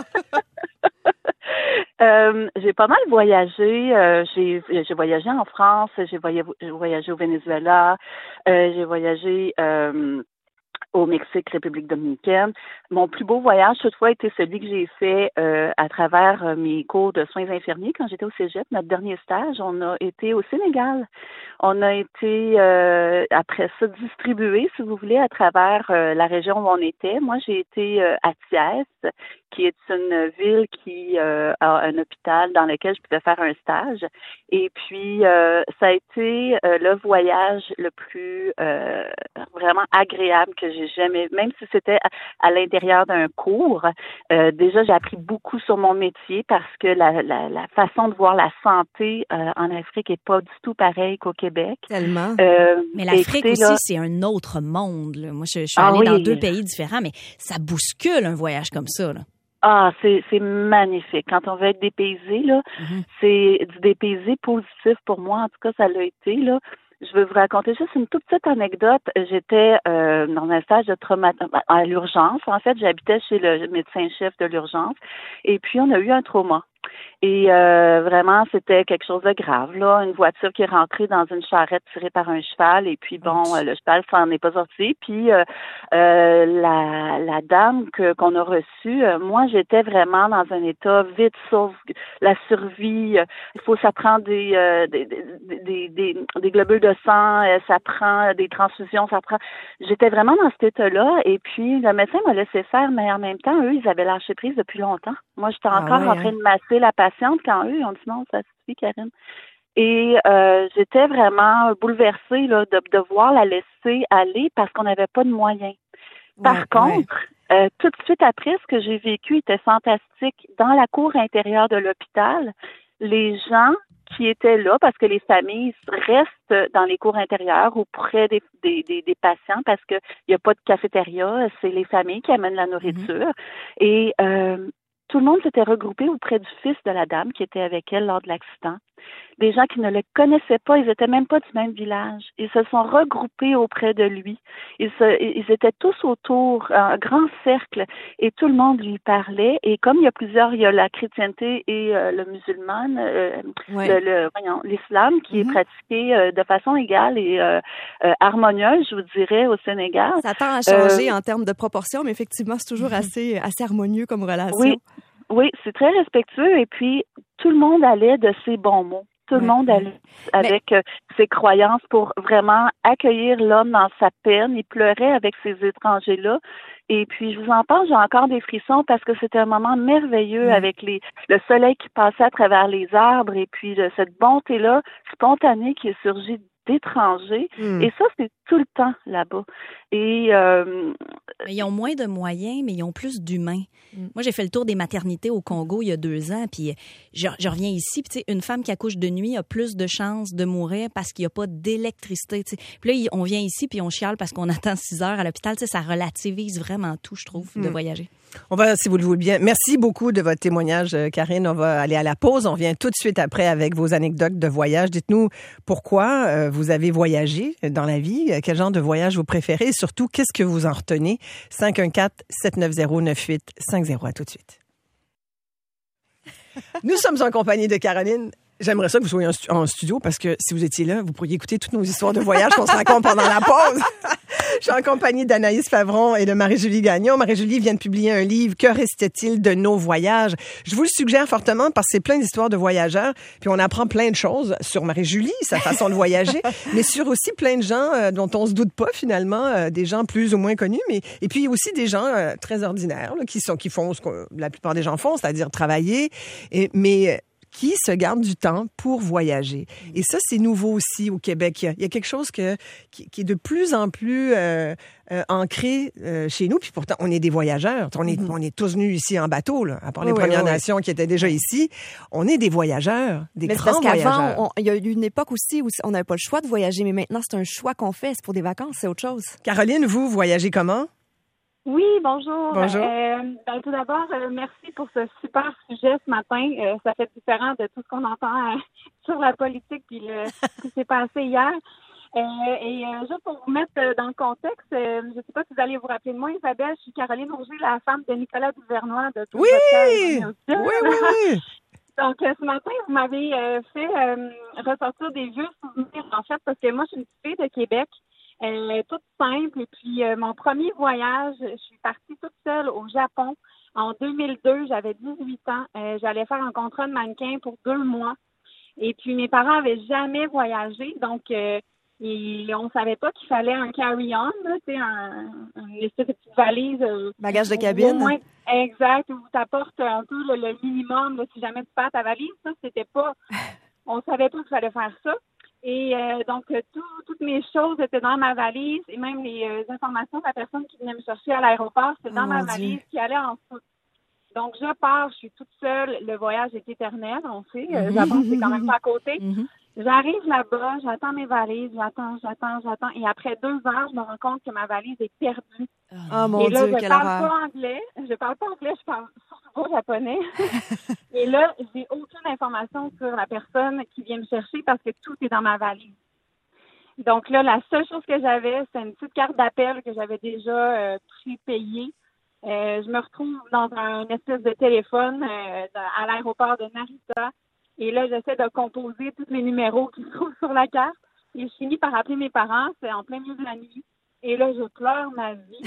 Euh, j'ai pas mal voyagé. Euh, j'ai, j'ai voyagé en France, j'ai voyagé, j'ai voyagé au Venezuela, euh, j'ai voyagé euh, au Mexique, République dominicaine. Mon plus beau voyage, toutefois, était celui que j'ai fait euh, à travers euh, mes cours de soins infirmiers quand j'étais au cégep. Notre dernier stage, on a été au Sénégal. On a été, euh, après ça, distribués, si vous voulez, à travers euh, la région où on était. Moi, j'ai été euh, à Thiès, qui est une ville qui euh, a un hôpital dans lequel je pouvais faire un stage. Et puis, euh, ça a été euh, le voyage le plus euh, vraiment agréable que j'ai jamais, même si c'était à, à l'intérieur d'un cours. Euh, déjà, j'ai appris beaucoup sur mon métier parce que la, la, la façon de voir la santé euh, en Afrique est pas du tout pareille qu'au Québec. Tellement. Euh, mais l'Afrique écoutez, aussi, là, c'est un autre monde. Là. Moi, je, je suis allée ah, oui. dans deux pays différents, mais ça bouscule un voyage comme ça, là. Ah, c'est c'est magnifique. Quand on veut être dépaysé, là, mm-hmm. c'est du dépaysé positif pour moi. En tout cas, ça l'a été, là. Je vais vous raconter juste une toute petite anecdote. J'étais euh, dans un stage de traumatisme à l'urgence. En fait, j'habitais chez le médecin-chef de l'urgence. Et puis, on a eu un trauma. Et euh, vraiment, c'était quelque chose de grave, là. Une voiture qui est rentrée dans une charrette tirée par un cheval. Et puis, bon, euh, le cheval s'en est pas sorti. Puis, euh, euh, la, la dame que qu'on a reçue, euh, moi, j'étais vraiment dans un état vite, sauf la survie. Il faut, ça prend des, euh, des, des, des, des, des globules de sang, euh, ça prend des transfusions, ça prend... J'étais vraiment dans cet état-là. Et puis, le médecin m'a laissé faire, mais en même temps, eux, ils avaient lâché prise depuis longtemps. Moi, j'étais encore ah ouais, en train de masser la patiente quand eux, ils ont dit non, ça suffit, Karine. Et euh, j'étais vraiment bouleversée là, de devoir la laisser aller parce qu'on n'avait pas de moyens. Ouais, Par contre, ouais. euh, tout de suite après, ce que j'ai vécu était fantastique. Dans la cour intérieure de l'hôpital, les gens qui étaient là, parce que les familles restent dans les cours intérieures ou près des, des, des, des patients parce qu'il n'y a pas de cafétéria, c'est les familles qui amènent la nourriture. Mm-hmm. Et euh, tout le monde s'était regroupé auprès du fils de la dame qui était avec elle lors de l'accident. Des gens qui ne le connaissaient pas, ils étaient même pas du même village. Ils se sont regroupés auprès de lui. Ils, se, ils étaient tous autour, un grand cercle, et tout le monde lui parlait. Et comme il y a plusieurs, il y a la chrétienté et euh, le musulman, euh, ouais. le, le, voyons, l'islam qui mm-hmm. est pratiqué euh, de façon égale et euh, euh, harmonieuse, je vous dirais, au Sénégal. Ça tend à changer euh, en termes de proportion, mais effectivement, c'est toujours assez, assez harmonieux comme relation. Oui. Oui, c'est très respectueux et puis tout le monde allait de ses bons mots. Tout le monde allait avec Mais... ses croyances pour vraiment accueillir l'homme dans sa peine. Il pleurait avec ces étrangers-là. Et puis, je vous en parle, j'ai encore des frissons parce que c'était un moment merveilleux mmh. avec les le soleil qui passait à travers les arbres et puis de cette bonté-là spontanée qui est surgie d'étrangers. Mmh. Et ça, c'est tout le temps là-bas. Et euh, ils ont moins de moyens, mais ils ont plus d'humains. Mmh. Moi, j'ai fait le tour des maternités au Congo il y a deux ans, puis je, je reviens ici, puis tu sais, une femme qui accouche de nuit a plus de chances de mourir parce qu'il n'y a pas d'électricité. T'sais. Puis là, on vient ici, puis on chiale parce qu'on attend six heures à l'hôpital. T'sais, ça relativise vraiment tout, je trouve, mmh. de voyager. On va, si vous le voulez bien. Merci beaucoup de votre témoignage, Karine. On va aller à la pause. On revient tout de suite après avec vos anecdotes de voyage. Dites-nous pourquoi euh, vous avez voyagé dans la vie, quel genre de voyage vous préférez et surtout, qu'est-ce que vous en retenez? cinq un quatre, sept neuf zéro, neuf huit cinq zéro. À tout de suite. Nous sommes en compagnie de Caroline. J'aimerais ça que vous soyez en studio parce que si vous étiez là, vous pourriez écouter toutes nos histoires de voyage qu'on se raconte pendant la pause. Je suis en compagnie d'Anaïs Favron et de Marie-Julie Gagnon. Marie-Julie vient de publier un livre « Que restait-il de nos voyages ?» Je vous le suggère fortement parce que c'est plein d'histoires de voyageurs. Puis on apprend plein de choses sur Marie-Julie, sa façon de voyager, mais sur aussi plein de gens euh, dont on se doute pas finalement, euh, des gens plus ou moins connus, mais et puis aussi des gens euh, très ordinaires là, qui sont qui font ce que la plupart des gens font, c'est-à-dire travailler. Et, mais qui se gardent du temps pour voyager. Et ça, c'est nouveau aussi au Québec. Il y a quelque chose que, qui, qui est de plus en plus euh, euh, ancré euh, chez nous. Puis pourtant, on est des voyageurs. On est, mm-hmm. on est tous venus ici en bateau, là, à part les oui, Premières oui, Nations oui. qui étaient déjà ici. On est des voyageurs, des mais grands c'est parce voyageurs. Qu'avant, il y a eu une époque aussi où on n'avait pas le choix de voyager, mais maintenant, c'est un choix qu'on fait. C'est pour des vacances, c'est autre chose. Caroline, vous, voyagez comment? Oui, bonjour. Bonjour. Euh, ben, tout d'abord, euh, merci pour ce super sujet ce matin. Euh, ça fait différent de tout ce qu'on entend euh, sur la politique puis le, ce qui s'est passé hier. Euh, et euh, juste pour vous mettre euh, dans le contexte, euh, je ne sais pas si vous allez vous rappeler de moi, Isabelle, je suis Caroline Auger, la femme de Nicolas Duvernois de Tout Oui! Oui, oui, oui! Donc, euh, ce matin, vous m'avez euh, fait euh, ressortir des vieux souvenirs, en fait, parce que moi, je suis une fille de Québec. Euh, toute simple. Et puis, euh, mon premier voyage, je suis partie toute seule au Japon en deux mille deux. J'avais dix-huit ans. Euh, j'allais faire un contrat de mannequin pour deux mois. Et puis, mes parents avaient jamais voyagé. Donc, euh, et on savait pas qu'il fallait un carry-on, là, tu sais, un, une espèce de petite valise. Euh, Bagage de cabine. Moins, exact. Où t'apportes un peu le, le minimum, là, si jamais tu perds ta valise. Ça, c'était pas... On savait pas qu'il fallait faire ça. Et euh, donc, tout, toutes mes choses étaient dans ma valise et même les euh, informations de la personne qui venait me chercher à l'aéroport, c'était dans oh ma valise Dieu. Qui allait en foot. Donc, je pars, je suis toute seule. Le voyage est éternel, on sait. Euh, Japon, c'est quand même pas à côté. Mm-hmm. J'arrive là-bas, j'attends mes valises, j'attends, j'attends, j'attends. Et après deux heures, je me rends compte que ma valise est perdue. Oh mon et là, Dieu, je quelle parle horreur. pas anglais. Je parle pas anglais, je parle surtout pas japonais. Et là, j'ai aucune information sur la personne qui vient me chercher parce que tout est dans ma valise. Donc là, la seule chose que j'avais, c'était une petite carte d'appel que j'avais déjà euh, prépayée. Euh, je me retrouve dans un espèce de téléphone euh, à l'aéroport de Narita. Et là, j'essaie de composer tous les numéros qui se trouvent sur la carte. Et je finis par appeler mes parents. C'est en plein milieu de la nuit. Et là, je pleure ma vie.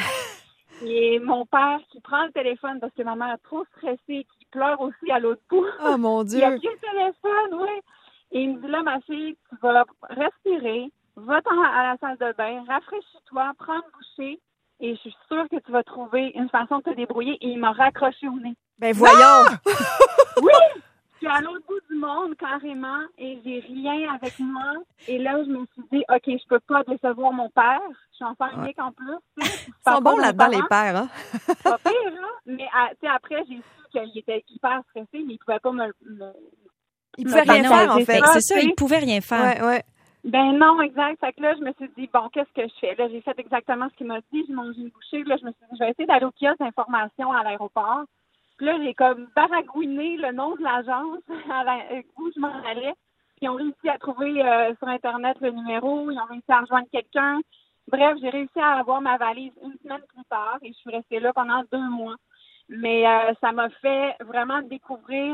Et mon père qui prend le téléphone parce que ma mère est trop stressée, qui pleure aussi à l'autre bout. Oh mon Dieu. Il a pris le téléphone, oui. Et il me dit, là, ma fille, tu vas respirer, va-t'en à la salle de bain, rafraîchis-toi, prends une bouchée. Et je suis sûre que tu vas trouver une façon de te débrouiller. Et il m'a raccroché au nez. Ben voyons. Ah! Oui! Je suis à l'autre bout du monde, carrément, et j'ai rien avec moi. Et là, je me suis dit, OK, je peux pas décevoir mon père. Je suis enfant unique en plus. Ils sont bons là-dedans, les pères, hein? Pas pire, hein? Mais à, après, j'ai su qu'il était hyper stressé, mais il pouvait pas me... me il pouvait me rien non, faire, en fait. C'est ça, il pouvait rien faire. Ouais, ouais. Ben non, exact. Fait que là, je me suis dit, bon, qu'est-ce que je fais? Là, j'ai fait exactement ce qu'il m'a dit. J'ai mangé une bouchée. Là, je me suis dit, je vais essayer d'aller au kiosque d'information à l'aéroport. Puis là, j'ai comme baragouiné le nom de l'agence à la, où je m'en allais. Puis ils ont réussi à trouver euh, sur Internet le numéro. Ils ont réussi à rejoindre quelqu'un. Bref, j'ai réussi à avoir ma valise une semaine plus tard et je suis restée là pendant deux mois. Mais euh, ça m'a fait vraiment découvrir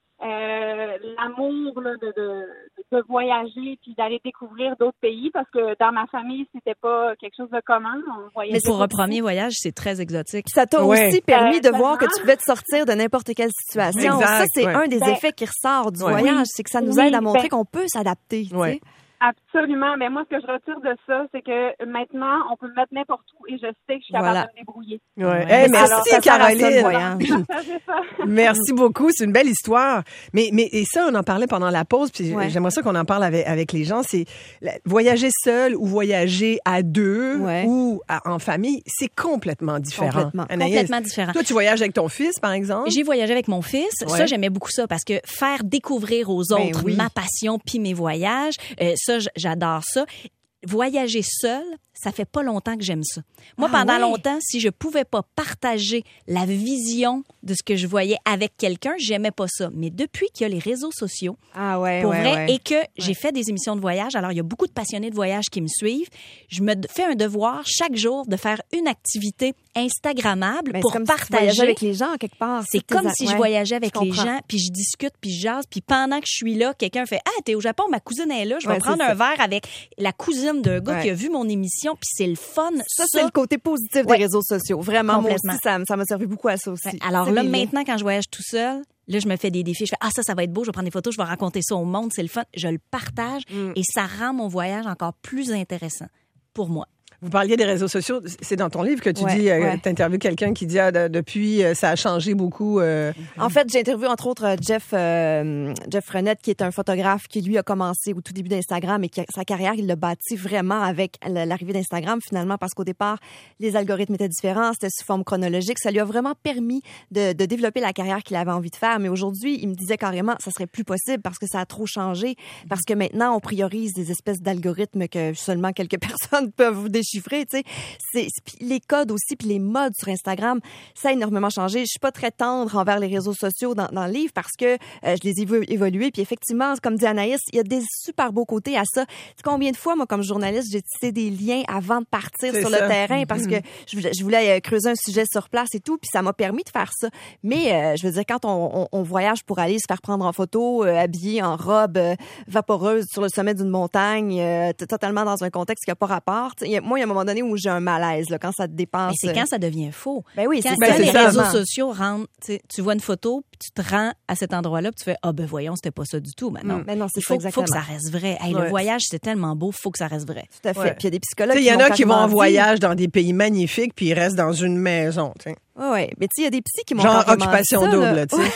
euh, l'amour là, de, de, de voyager puis d'aller découvrir d'autres pays parce que dans ma famille, c'était pas quelque chose de commun. On voyageait Mais pour un beaucoup. premier voyage, c'est très exotique. Puis ça t'a Ouais. aussi permis de Euh, voir que tellement. tu pouvais te sortir de n'importe quelle situation. Exact, ça, c'est ouais. un des Ben, effets qui ressort du ouais. voyage. Oui. C'est que ça nous Oui, aide à montrer ben- qu'on peut s'adapter. tu Ouais. sais. Absolument. Mais moi, ce que je retire de ça, c'est que maintenant, on peut me mettre n'importe où et je sais que je suis capable Voilà. de me débrouiller. Ouais. Ouais. Hey, Mais merci, alors, ça sert à ça, le Caroline. voyage. Partagez ça. Merci beaucoup, c'est une belle histoire. Mais mais et ça, on en parlait pendant la pause, puis Ouais. j'aimerais ça qu'on en parle avec avec les gens. C'est la- voyager seul ou voyager à deux Ouais. ou à- en famille, c'est complètement différent. Complètement. Anaïs, Complètement différent. Toi, tu voyages avec ton fils, par exemple. J'ai voyagé avec mon fils. Ouais. Ça, j'aimais beaucoup ça parce que faire découvrir aux Ben autres oui. ma passion puis mes voyages, euh, ça, j- j'adore ça. Voyager seul, ça fait pas longtemps que j'aime ça. Moi, Ah pendant ouais? longtemps, si je pouvais pas partager la vision de ce que je voyais avec quelqu'un, j'aimais pas ça. Mais depuis qu'il y a les réseaux sociaux, Ah ouais, pour ouais, vrai, ouais. et que j'ai fait des émissions de voyage. Alors, il y a beaucoup de passionnés de voyage qui me suivent. Je me d- fais un devoir chaque jour de faire une activité instagrammable Ben, pour c'est comme si tu partager. voyageais avec les gens, quelque part. C'est Toutes tes comme a- si je ouais, voyageais avec je les comprends. gens, puis je discute, puis je jase, puis pendant que je suis là, quelqu'un fait « Ah, t'es au Japon, ma cousine est là, je vais Ouais, prendre c'est un verre avec la cousine d'un gars Ouais. qui a vu mon émission, puis c'est le fun. » Ça, c'est le côté positif Ouais. des réseaux sociaux. Vraiment, moi Complètement. aussi, ça, m- ça m'a servi beaucoup à ça aussi. Ouais, alors C'est là, des liens. maintenant, quand je voyage tout seul, là, je me fais des défis. Je fais « Ah, ça, ça va être beau, je vais prendre des photos, je vais raconter ça au monde, c'est le fun. » Je le partage Mm. et ça rend mon voyage encore plus intéressant pour moi. Vous parliez des réseaux sociaux. C'est dans ton livre que tu Ouais, dis, euh, ouais. t'interviews quelqu'un qui dit ah, de- depuis euh, ça a changé beaucoup. euh, En fait, j'ai interviewé entre autres euh, Jeff euh, Jeff Renette, qui est un photographe qui lui a commencé au tout début d'Instagram et qui a- sa carrière, il l'a bâti vraiment avec l- l'arrivée d'Instagram finalement parce qu'au départ, les algorithmes étaient différents, c'était sous forme chronologique, ça lui a vraiment permis de, de développer la carrière qu'il avait envie de faire. Mais aujourd'hui, il me disait carrément, ça serait plus possible parce que ça a trop changé, parce que maintenant on priorise des espèces d'algorithmes que seulement quelques personnes peuvent déchiffrer. Tu sais, c'est puis les codes aussi puis les modes sur Instagram, ça a énormément changé. Je suis pas très tendre envers les réseaux sociaux dans, dans le livre parce que euh, je les ai vus évoluer. Puis effectivement, comme dit Anaïs, il y a des super beaux côtés à ça. Tu sais, combien de fois, moi, comme journaliste, j'ai tissé des liens avant de partir C'est sur ça. le terrain parce que je voulais, je voulais euh, creuser un sujet sur place et tout. Puis ça m'a permis de faire ça. Mais euh, je veux dire, quand on, on, on voyage pour aller se faire prendre en photo, euh, habillé en robe euh, vaporeuse sur le sommet d'une montagne, euh, t- totalement dans un contexte qui n'a pas rapport. Tu sais, il y a- moi, il y a un moment donné où j'ai un malaise là, quand ça te dépasse. Mais c'est quand ça devient faux. Ben oui, Quand, c'est Ben, quand c'est les ça. réseaux Vraiment. sociaux rentrent, tu sais, tu vois une photo, puis tu te rends à cet endroit-là, puis tu fais « Ah ben voyons, c'était pas ça du tout. » Mais non, Mm. Mais non, c'est il faut, ça, faut que ça exactement. reste vrai. Hey, Ouais. Le voyage, c'est tellement beau, faut que ça reste vrai. Tout à fait. Ouais. Puis il y a des Tu psychologues sais, il y en a qui vont en carrément dit- voyage dans des pays magnifiques puis ils restent dans une maison. tu sais. Oui, mais tu sais, il y a des psys qui m'ont Genre carrément occupation dit ça, double, là. tu sais.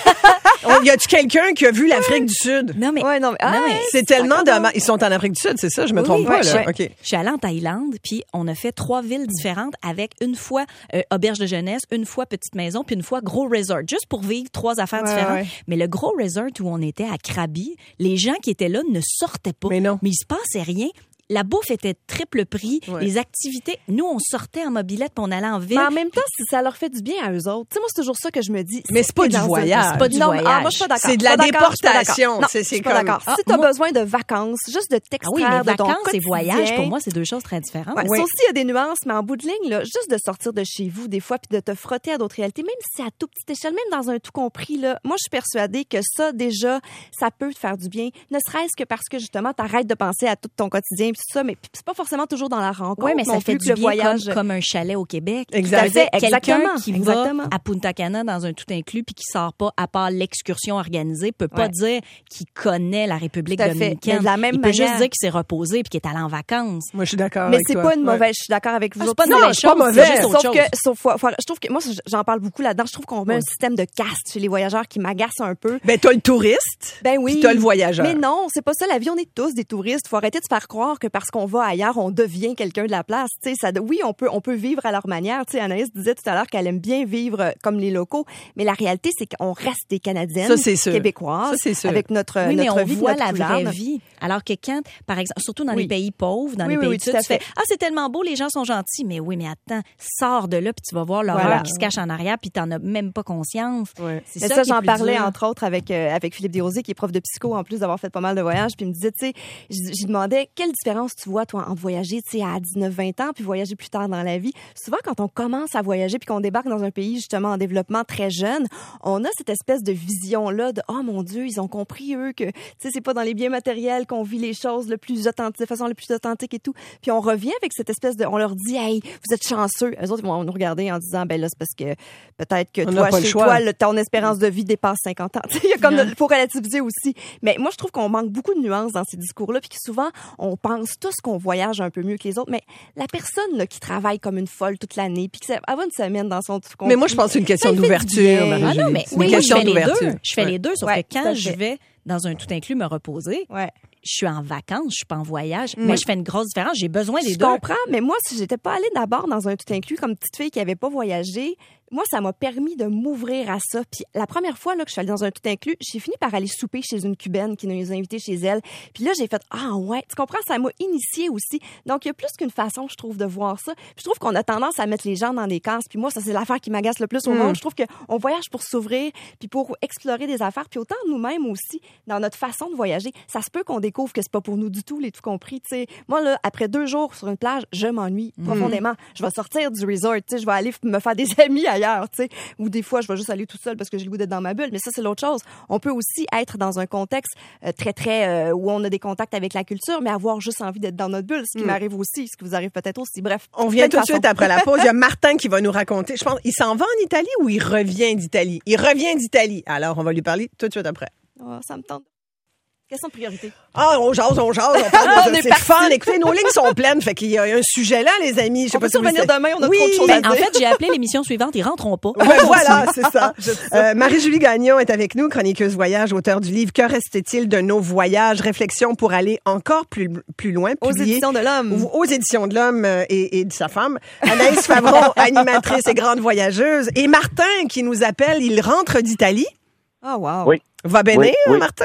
Y a-tu quelqu'un qui a vu l'Afrique du Sud? Non, mais, Ouais, non, mais, ah, non, mais C'est tellement d'accord. dommage. Ils sont en Afrique du Sud, c'est ça? Je me Oui, trompe pas, ouais, là. ouais. OK. je suis allée en Thaïlande, puis on a fait trois villes différentes avec une fois euh, auberge de jeunesse, une fois petite maison, puis une fois gros resort, juste pour vivre trois affaires Ouais, différentes. ouais. Mais le gros resort où on était à Krabi, les gens qui étaient là ne sortaient pas. Mais non. Mais il se passait rien. La bouffe était triple prix. Ouais. Les activités, nous, on sortait en mobilette puis on allait en ville. Mais en même temps, si ça leur fait du bien à eux autres. Tu sais, moi, c'est toujours ça que je me dis. Mais c'est pas Si du t'es dans un- voyage. C'est pas du non, voyage. ah, moi, je suis pas d'accord. C'est de Je la suis pas d'accord, je suis pas déportation. d'accord. Non, C'est- je suis c'est pas comme- d'accord. Ah, Si t'as moi- besoin de vacances, juste de Ah t'extraire oui, mais de ton vacances et quotidien. voyage, pour moi, c'est deux choses très différentes. Ouais, Oui. Ça aussi, il y a des nuances, mais en bout de ligne, là, juste de sortir de chez vous des fois puis de te frotter à d'autres réalités, même si c'est à toute petite échelle, même dans un tout compris, là, moi, je suis persuadée que ça, déjà, ça peut te faire du bien, ne serait-ce que parce que, justement, t'arrêtes de penser à tout ton quotidien et tout ça, mais c'est pas forcément toujours dans la rencontre. Oui, mais ça non fait plus du que le bien voyage. comme, comme un chalet au Québec. Exact. Ça veut dire Tout à fait, quelqu'un exactement, qui exactement. va à Punta Cana dans un tout inclus puis qui sort pas, à part l'excursion organisée, peut pas Ouais. dire qu'il connaît la République Tout à fait. dominicaine. Mais de la même Il peut manière- juste dire qu'il s'est reposé puis qu'il est allé en vacances. Moi, je suis d'accord Mais avec c'est toi. pas une Ouais. mauvaise. Je suis d'accord avec vous Ah, c'est autres. pas une Non, mauvaise c'est pas chose, mauvais. c'est juste autre Sauf chose. que, sauf, faut- faut- je trouve que moi, j'en parle beaucoup là-dedans. Je trouve qu'on met un système de caste chez les voyageurs qui m'agace un peu. Ben, t'as le touriste, Ben oui. puis t'as le voyageur. Mais non, c'est pas ça. La vie, on est tous des touristes. Faut arrêter de se faire croire que parce qu'on va ailleurs, on devient quelqu'un de la place. Tu sais, ça, oui, on peut, on peut vivre à leur manière. Tu sais, Anaïs disait tout à l'heure qu'elle aime bien vivre euh, comme les locaux, mais la réalité, c'est qu'on reste des Canadiennes, Ça, c'est sûr. québécoises, Ça, c'est sûr. avec notre Oui, mais notre on vie, voit notre la vraie couleur. vie. Alors que quand, par exemple, surtout dans Oui. les pays pauvres, dans Oui, les oui, pays oui, du Sud, tout à tu fais fait. « Ah, c'est tellement beau, les gens sont gentils. » Mais oui, mais attends, sors de là puis tu vas voir l'horreur Voilà. qui se cache en arrière puis t'en as même pas conscience. Ouais. C'est Mais ça, ça, qui est j'en plus parlais dur. entre autres avec euh, avec Philippe Desrosiers, qui est prof de psycho en plus d'avoir fait pas mal de voyages, puis il me disait, tu sais, j- j'y demandais quelle différence tu vois toi en voyager, tu sais, à dix-neuf vingt ans, puis voyager plus tard dans la vie. Souvent, quand on commence à voyager puis qu'on débarque dans un pays justement en développement très jeune, on a cette espèce de vision là de oh mon Dieu, ils ont compris eux que tu sais c'est pas dans les biens matériels qu'on vit les choses le plus authentique, de façon le plus authentique et tout. Puis on revient avec cette espèce de, on leur dit hey, vous êtes chanceux. Eux autres ils vont nous regarder en disant ben là c'est parce que peut-être que On n'a toi pas le chez choix. toi le, ton espérance de vie dépasse cinquante ans. Tu sais, il y a comme le- faut relativiser aussi. Mais moi je trouve qu'on manque beaucoup de nuances dans ces discours-là, puis que souvent on pense tous qu'on voyage un peu mieux que les autres, mais la personne là, qui travaille comme une folle toute l'année, puis qui va une semaine dans son tout Mais moi, je pense que c'est une question Ça lui fait du d'ouverture, bien. Marie-Julie. Ah non, mais C'est oui, une moi, je question fais les d'ouverture. deux. Je fais Ouais. les deux, sauf Ouais, que tout à quand fait. je vais dans un tout inclus me reposer, Ouais. je suis en vacances, je suis pas en voyage. Mm. Mais je fais une grosse différence. J'ai besoin des Je deux. comprends, mais moi, si j'étais pas allée d'abord dans un tout inclus comme petite fille qui avait pas voyagé, moi, ça m'a permis de m'ouvrir à ça. Puis la première fois là, que je suis allée dans un tout inclus, j'ai fini par aller souper chez une Cubaine qui nous a invités chez elle. Puis là, j'ai fait « Ah ouais, tu comprends, ça m'a initiée aussi. » Donc, il y a plus qu'une façon, je trouve, de voir ça. Puis je trouve qu'on a tendance à mettre les gens dans des cases. Puis moi, ça, c'est l'affaire qui m'agace le plus au Mm. monde. Je trouve qu'on voyage pour s'ouvrir, puis pour explorer des affaires. Puis autant nous-mêmes aussi, dans notre façon de voyager, ça se peut qu'on découvre que c'est pas pour nous du tout, les tout compris. Tu sais, moi, là, après deux jours sur une plage, je m'ennuie profondément. Je vais sortir du resort, tu sais, je vais aller f- me faire des amis ailleurs, tu sais. Ou des fois, je vais juste aller tout seul parce que j'ai le goût d'être dans ma bulle. Mais ça, c'est l'autre chose. On peut aussi être dans un contexte euh, très, très... euh, où on a des contacts avec la culture, mais avoir juste envie d'être dans notre bulle, ce qui Mm. m'arrive aussi, ce qui vous arrive peut-être aussi. Bref. On vient plein tout de suite façons. après la pause. Il y a Martin qui va nous raconter. Je pense, il s'en va en Italie ou il revient d'Italie? Il revient d'Italie. Alors, on va lui parler tout de suite après. Oh, ça me tente. Question de priorité. Ah, on jase, on jase, on parle On de est ça. C'est parti. fun. Écoutez, nos lignes sont pleines. Fait qu'il y a un sujet là, les amis. Je sais On pas peut si vous revenir le savez. demain, on a Oui, trop de choses Ben, à en dire. fait, j'ai appelé l'émission suivante, ils rentreront pas. Ben voilà, c'est ça. Euh, Marie-Julie Gagnon est avec nous, chroniqueuse voyage, auteure du livre « Que reste-t-il de nos voyages? Réflexions pour aller encore plus, plus loin ». Aux publié éditions de l'Homme. Aux éditions de l'Homme euh, et, et de sa femme. Anaïs Favron, animatrice et grande voyageuse. Et Martin qui nous appelle, il rentre d'Italie. Ah, wow. Oui. Va bene, Oui, hein, oui. Martin?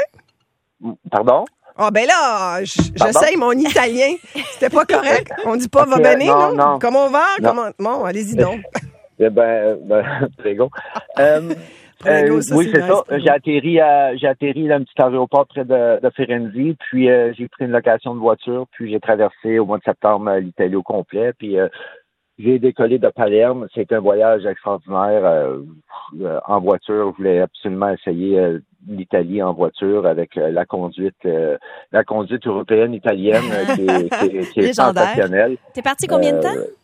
Pardon? Ah ben là, j- Pardon? j'essaye mon italien. C'était pas correct. On dit pas Ok, va bene, non, non? non. Comment on va? Non. Comment... Bon, allez-y donc. Eh ben, ben prego. Euh, Prego, euh, ça, oui, c'est c'est nice, ça. prego. J'ai atterri à, j'ai atterri à un petit aéroport près de, de Firenze, puis euh, j'ai pris une location de voiture, puis j'ai traversé au mois de septembre euh, l'Italie au complet, puis euh, j'ai décollé de Palerme. C'était un voyage extraordinaire euh, euh, en voiture. Je voulais absolument essayer euh, l'Italie en voiture avec euh, la conduite, euh, la conduite européenne italienne euh, qui est, qui est- qui est Légendaire. sensationnelle. T'es parti combien de temps? Euh,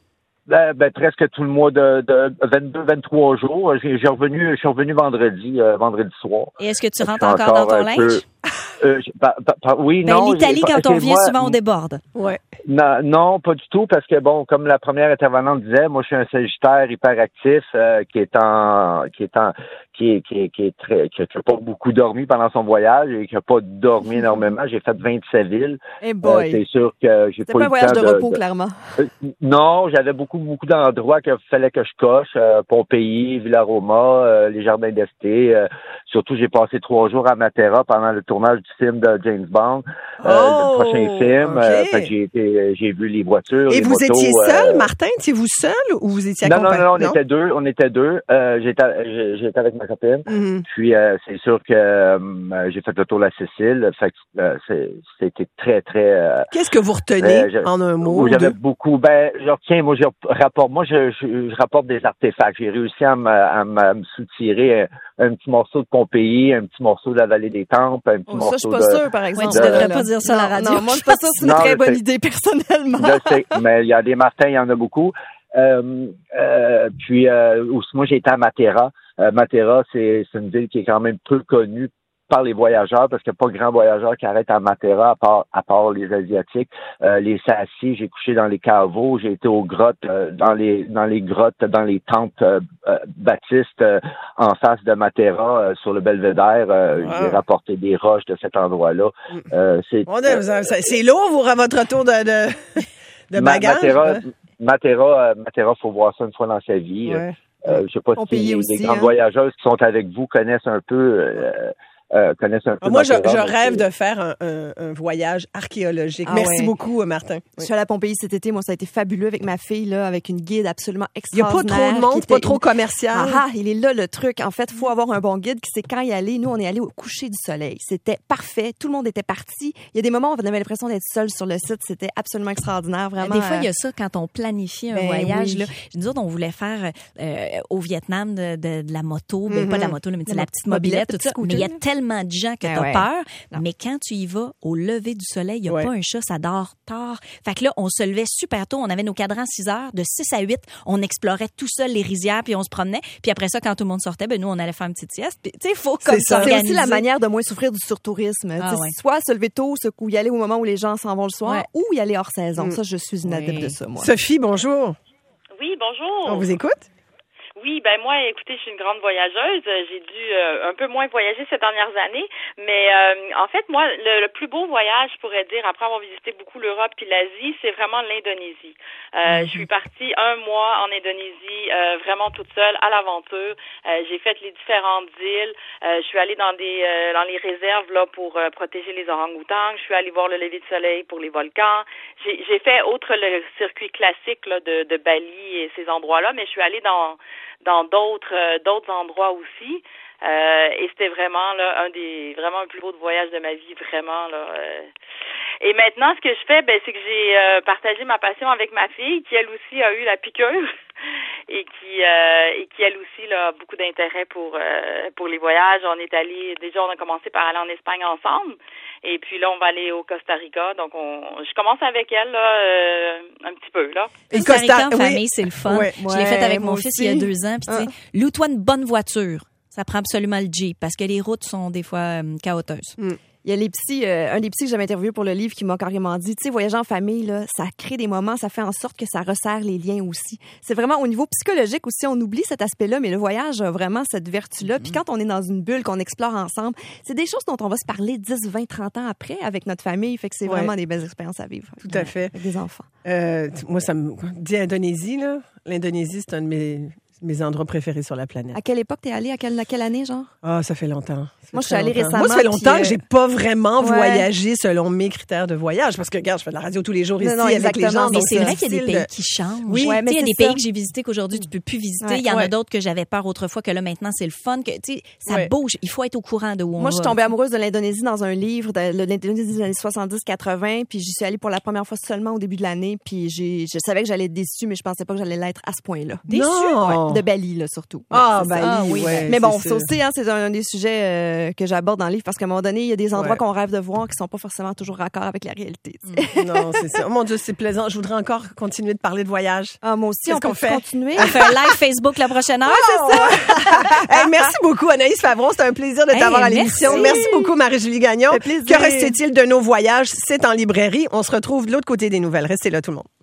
Ben, ben, presque tout le mois de, de vingt-deux, vingt-trois jours. J'ai, j'ai revenu, je suis revenu vendredi, euh, vendredi soir. Et est-ce que tu rentres encore, encore dans ton linge? Euh, bah, bah, bah, oui, ben, non. L'Italie, quand on vient, moi, souvent, on déborde. Ouais. Non, non, pas du tout, parce que bon, comme la première intervenante disait, moi, je suis un Sagittaire hyperactif euh, qui est en, qui est en, qui est, qui est, qui est très, qui a pas beaucoup dormi pendant son voyage et qui a pas dormi énormément. J'ai fait vingt-sept villes. Hey boy. Euh, c'est sûr que j'ai C'était pas pas eu un voyage le temps de de repos, de, clairement. Euh, non, j'avais beaucoup, beaucoup d'endroits qu'il fallait que je coche. Euh, Pompéi, Villaroma, euh, les Jardins d'Este. Euh, surtout, j'ai passé trois jours à Matera pendant le tournage du film de James Bond, euh, oh, le prochain film. Okay. Euh, fait que j'ai été, j'ai vu les voitures, Et les vous motos, étiez seul, euh, Martin? Étiez-vous seul ou vous étiez non, accompagné? non, non, on non? était deux. On était deux. Euh, j'étais, j'étais avec ma copine. Mm-hmm. Puis, euh, c'est sûr que euh, j'ai fait le tour de la Sicile. Fait que euh, c'est, c'était très, très... Euh, Qu'est-ce que vous retenez euh, je, en un mot? J'avais deux? beaucoup... Ben, je retiens, moi, je rapporte, moi, je, je, je rapporte des artefacts. J'ai réussi à me, à me, à me soutirer un, un petit morceau de Pompéi, un petit morceau de la Vallée des Temples, un petit Oh, morceau ça, je suis de... pas sûre, par exemple. Ouais, tu de, devrais pas dire ça non, à la radio. Non, moi, je suis pas sûre que c'est une Non, très bonne c'est, idée, personnellement. Je sais, mais il y a des Martins, il y en a beaucoup. Euh, euh, puis, euh, aussi, moi, j'ai été à Matera. Euh, Matera, c'est, c'est une ville qui est quand même peu connue par les voyageurs, parce qu'il n'y a pas grand voyageur qui arrête à Matera, à part, à part les Asiatiques. Euh, les Sassi, j'ai couché dans les caveaux, j'ai été aux grottes, euh, dans les dans les grottes, dans les tentes euh, euh, baptistes euh, en face de Matera, euh, sur le Belvédère. Euh, wow. J'ai rapporté des roches de cet endroit-là. Euh, c'est, On a, euh, c'est lourd, vous, à votre retour de, de, de bagage? Matera, Matera, Matera, faut voir ça une fois dans sa vie. Ouais. Euh, je sais pas On si les, aussi, les grandes hein? voyageuses qui sont avec vous connaissent un peu... Euh, Euh, connaissent un peu. Ah, moi, je, Matera, je rêve de faire un, un, un voyage archéologique. Ah, Merci ouais. beaucoup, Martin. Oui. Je suis allée à Pompéi cet été. Moi, ça a été fabuleux avec ma fille, là, avec une guide absolument extraordinaire. Il n'y a pas trop de monde, pas trop commercial. Ah, ah, il est là, le truc. En fait, il faut avoir un bon guide qui sait quand y aller. Nous, on est allés au coucher du soleil. C'était parfait. Tout le monde était parti. Il y a des moments où on avait l'impression d'être seul sur le site. C'était absolument extraordinaire, vraiment. Des fois, il y a ça quand on planifie un ben voyage. Oui. Là. Nous autres, on voulait faire euh, au Vietnam de, de, de la moto. Ben, mm-hmm. Pas de la moto, là, mais de la petite mobilette, tout ça. Mais il y a tellement de gens que t'as ouais. peur. Non. Mais quand tu y vas au lever du soleil, il n'y a ouais. pas un chat, ça dort tard. Fait que là, on se levait super tôt. On avait nos cadrans six heures. De six à huit, on explorait tout seul les rizières, puis on se promenait. Puis après ça, quand tout le monde sortait, ben nous, on allait faire une petite sieste. Tu sais, il faut comme ça. C'est aussi la manière de moins souffrir du surtourisme. Ah, ouais. Soit se lever tôt, se y aller au moment où les gens s'en vont le soir, ouais. ou y aller hors saison. Mm. Ça, je suis une adepte oui. de ça, moi. Sophie, bonjour. Oui, bonjour. On vous écoute? Oui, ben moi, écoutez, je suis une grande voyageuse. J'ai dû euh, un peu moins voyager ces dernières années, mais euh, en fait, moi, le, le plus beau voyage, je pourrais dire, après avoir visité beaucoup l'Europe et l'Asie, c'est vraiment l'Indonésie. Euh, mm-hmm. Je suis partie un mois en Indonésie, euh, vraiment toute seule, à l'aventure. Euh, j'ai fait les différentes îles. Euh, je suis allée dans des euh, dans les réserves là pour euh, protéger les orang-outans. Je suis allée voir le lever du soleil pour les volcans. J'ai, j'ai fait, outre le circuit classique là, de, de Bali et ces endroits-là, mais je suis allée dans dans d'autres euh, d'autres endroits aussi. Euh, et c'était vraiment là un des vraiment un plus beau voyage de ma vie, vraiment là. Euh. Et maintenant, ce que je fais, ben c'est que j'ai euh, partagé ma passion avec ma fille, qui elle aussi a eu la piqûre et qui euh, et qui elle aussi là a beaucoup d'intérêt pour euh, pour les voyages. On est allé déjà, on a commencé par aller en Espagne ensemble, et puis là on va aller au Costa Rica. Donc on, je commence avec elle là euh, un petit peu là. Et Costa Rica en famille, oui. C'est le fun. Ouais, je l'ai fait avec mon fils aussi. Il y a deux ans. Puis ah. tu sais, loue-toi une bonne voiture. Ça prend absolument le Jeep parce que les routes sont des fois euh, chaotiques. Mm. Il y a les psys, euh, un des psys que j'avais interviewé pour le livre qui m'a carrément dit, tu sais, voyager en famille, là, ça crée des moments, ça fait en sorte que ça resserre les liens aussi. C'est vraiment au niveau psychologique aussi, on oublie cet aspect-là, mais le voyage a vraiment cette vertu-là. Mm-hmm. Puis quand on est dans une bulle, qu'on explore ensemble, c'est des choses dont on va se parler dix, vingt, trente ans après avec notre famille. Fait que c'est ouais. vraiment des belles expériences à vivre. Tout à fait. Avec des enfants. Euh, moi, ça me dit Indonésie, là. L'Indonésie, c'est un de mes... mes endroits préférés sur la planète. À quelle époque t'es allée? À quelle, à quelle année, genre? Ah, ça fait longtemps. Ça Moi, je suis allée longtemps. récemment. Moi, ça fait longtemps puis, que j'ai pas vraiment ouais. voyagé selon mes critères de voyage. Parce que, regarde, je fais de la radio tous les jours ici non, non, avec les gens. Mais c'est vrai c'est qu'il y a des pays de... qui changent. Oui, ouais, mais il y a des ça. pays que j'ai visités qu'aujourd'hui, tu peux plus visiter. Ouais. Il y en ouais. a d'autres que j'avais peur autrefois, que là, maintenant, c'est le fun. Que, tu sais, ça ouais. bouge. Il faut être au courant de où on Moi, va. je suis tombée amoureuse de l'Indonésie dans un livre, de l'Indonésie des années soixante-dix quatre-vingt, puis j'y suis allée pour la première fois seulement au début de l'année, puis j'ai, je savais que j'allais être déçue, mais je pensais pas que j'allais l'être à ce point-là. Déçue? Non! Ouais. Non. De Bali, là, surtout. Ah, Ouais, Bali, ça. oui. Ouais, Mais bon, c'est ça sûr. aussi, hein, c'est un, un des sujets euh, que j'aborde dans le livre parce qu'à un moment donné, il y a des endroits Ouais. qu'on rêve de voir qui sont pas forcément toujours raccord avec la réalité. tu sais. Non, c'est ça. Oh mon Dieu, c'est plaisant. Je voudrais encore continuer de parler de voyage. Ah, moi aussi, Qu'est-ce on peut qu'on fait? continuer. On fait un live Facebook la prochaine heure. Oh! Hey, merci beaucoup, Anaïs Favron. C'était un plaisir de Hey, t'avoir à merci. l'émission. Merci beaucoup, Marie-Julie Gagnon. Ça fait plaisir. Que reste-t-il de nos voyages? C'est en librairie. On se retrouve de l'autre côté des nouvelles. Restez là, tout le monde.